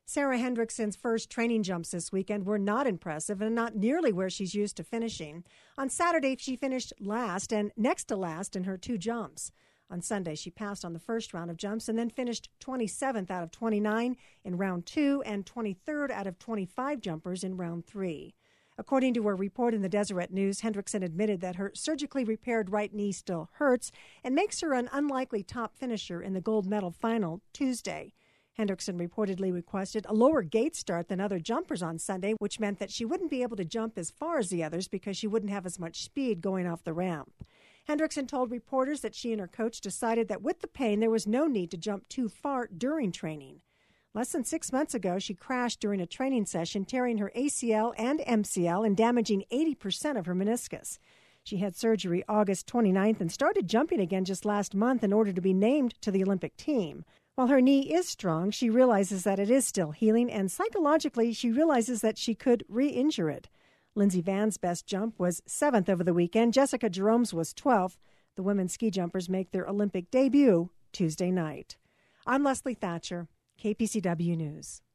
Sarah Hendrickson's first training jumps this weekend were not impressive and not nearly where she's used to finishing. On Saturday, she finished last and next to last in her 2 jumps. On Sunday, she passed on the first round of jumps and then finished 27th out of 29 in round 2 and 23rd out of 25 jumpers in round 3. According to a report in the Deseret News, Hendrickson admitted that her surgically repaired right knee still hurts and makes her an unlikely top finisher in the gold medal final Tuesday. Hendrickson reportedly requested a lower gate start than other jumpers on Sunday, which meant that she wouldn't be able to jump as far as the others because she wouldn't have as much speed going off the ramp. Hendrickson told reporters that she and her coach decided that with the pain, there was no need to jump too far during training. Less than 6 months ago, she crashed during a training session, tearing her ACL and MCL and damaging 80% of her meniscus. She had surgery August 29th and started jumping again just last month in order to be named to the Olympic team. While her knee is strong, she realizes that it is still healing, and psychologically, she realizes that she could re-injure it. Lindsey Vann's best jump was 7th over the weekend. Jessica Jerome's was 12th. The women's ski jumpers make their Olympic debut Tuesday night. I'm Leslie Thatcher, KPCW News.